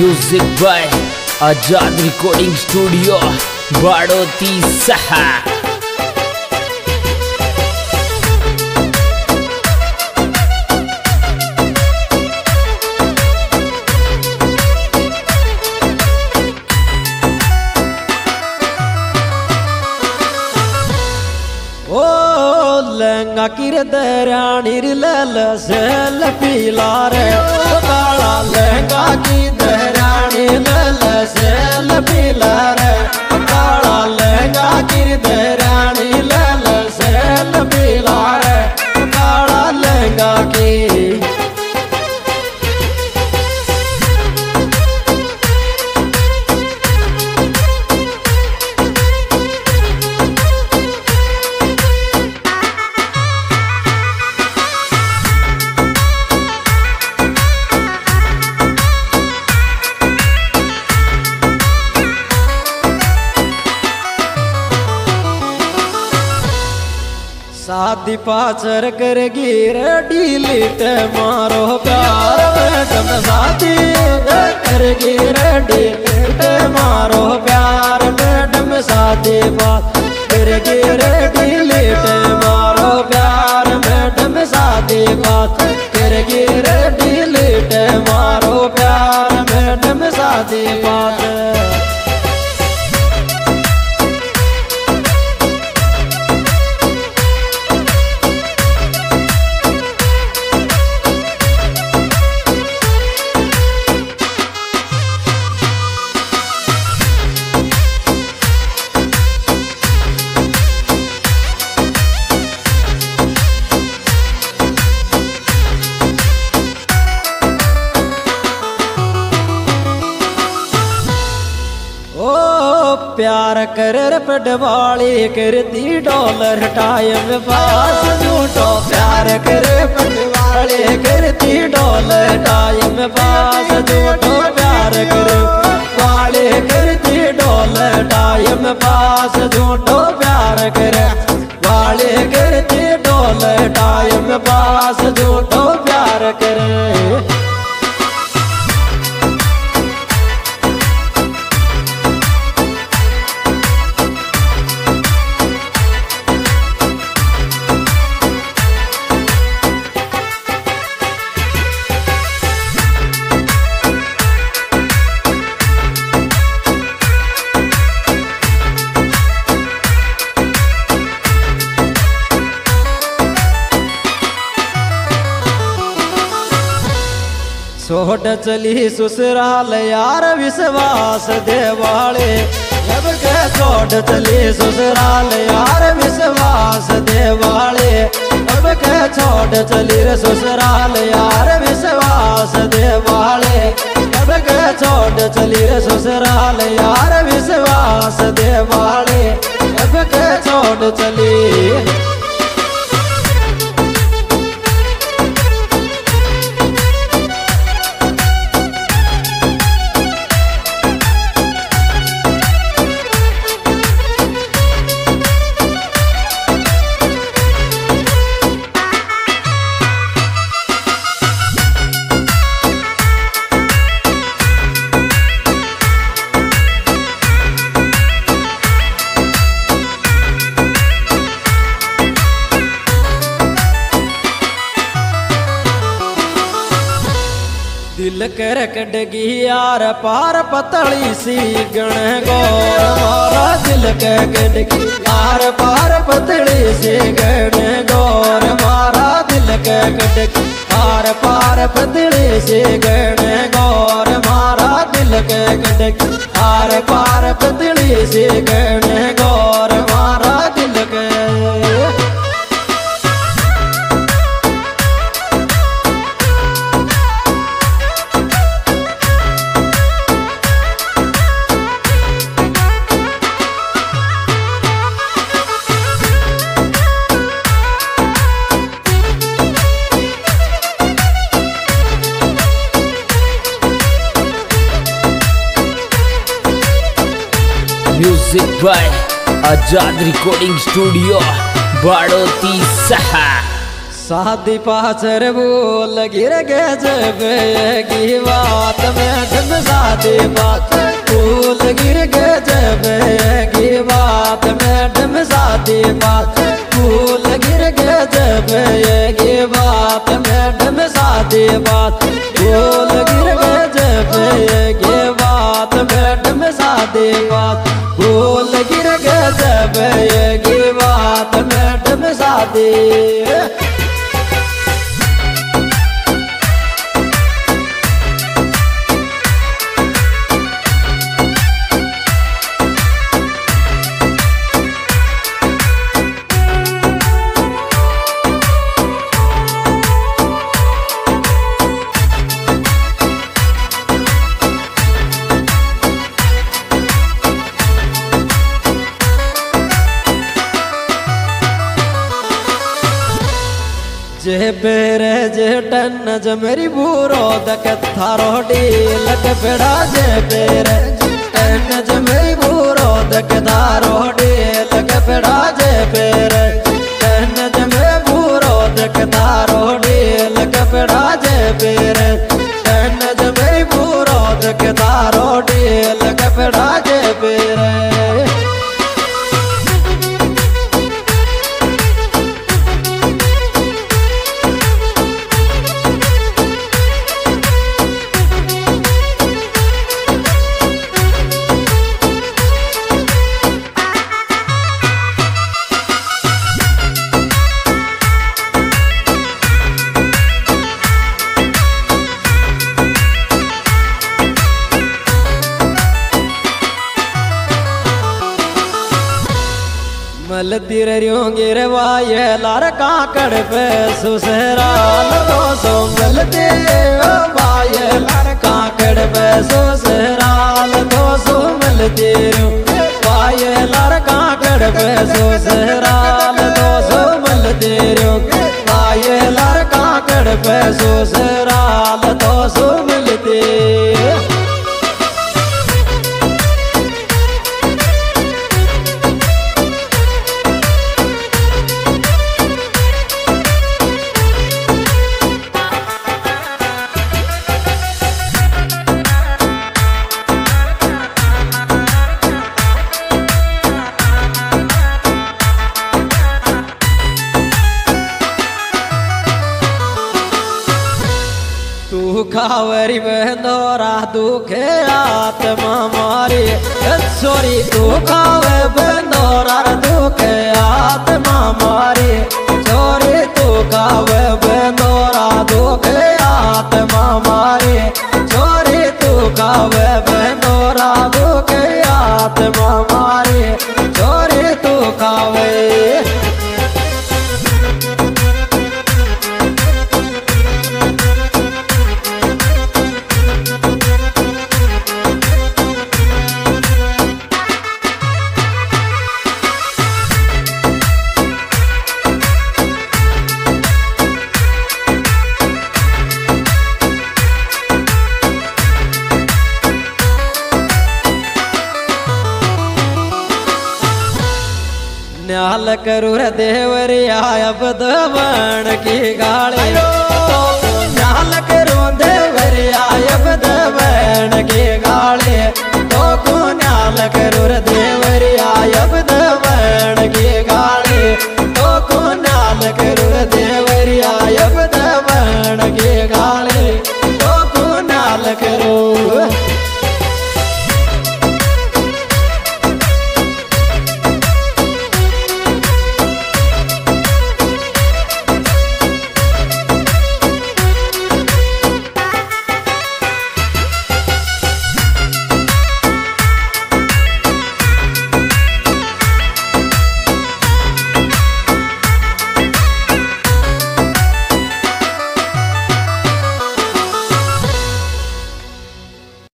Music by Azad recording studio Badoti सहा। लहंगा किर दरानी लल से लपीला रे काला लहंगा की दरानी लल से लपीला रे काला लहंगा किर दरानी लल से लपीला रे काला लहंगा की शादी पाचर कर गिर डिलीट मारो प्यार मैडम शादी कर गिर डिलीट मारो प्यार मैडम शादी बात कर गिर डिलीट मारो प्यार मैडम शादी बात कर गिर डिलीट मारो प्यार मैडम शादी बात। प्यार कर पटवाली करती डॉलर टाइम पास झूठो प्यार कर पटवाली करती डॉलर टाइम पास झूठो प्यार कर वाले करती डॉलर टाइम पास झूठो प्यार कर वाले करती डॉलर टाइम पास झूठो प्यार कर। छोड़ चली ससुराल यार विश्वास देवाले जब के छोड़ चली ससुराल यार विश्वास देवाले जब के छोड़ चली ससुराल यार विश्वास देवाले जब के छोड़ चली ससुराल यार विश्वास देवाले जब के छोड़ चली। दिल कर कटगी यार पार पतली सी गण गौर मारा दिल के कटगी यार पार पतली सी गण गौर मारा दिल के कटगी यार पार पतली सी गण गौर मारा दिल के कटगी यार पार पतली सी गण गौर मारा दिल के। Music by Azad recording studio Badoti सहा। शादी पाचर बोल गिर गए जब की बात बात मैडम शादी बात फूल गिर के जबेगी बात मैडम शादी बात फूल गिर के जबेगी बात मैडम शादी बात फूल गिर के जबेगी बात मैडम शादी बात फूल गिर के जबेगी बात मैडम शादी। जे बेरे जे टन ज मेरी बूरो दक थारो डील के पेड़ा जे बेरे टन ज मेरी बूरो दक थारो डील के पेड़ा जे बेरे टन ज मेरी बूरो दक थारो डील के पेड़ा जे बेरे टन ज मेरी बूरो दक थारो डील के पेड़ा जे बेरे। मलती रहोगे रे वाये लार काकड़ पे सुसराल दो सो मलते वाये लार काकड़ पे सुसराल दो सो मलते वाये लार काकड़ पे सुसराल दो सो मलते वाये लार काकड़ पे सुसराल दो सो मिलते। तू खावरी बंदोरा दुखे आत्मा मारी छोरी तू खावे बंदोरा दुखे आत्मा मारी छोरी तू खावे बंदोरा दुखे आत्मा मारी छोरी तू खावे बंदोरा दुखे आत्मा मारी छोरी तू खावे। न्याल करूर देवरिया अब दबण की गाड़ी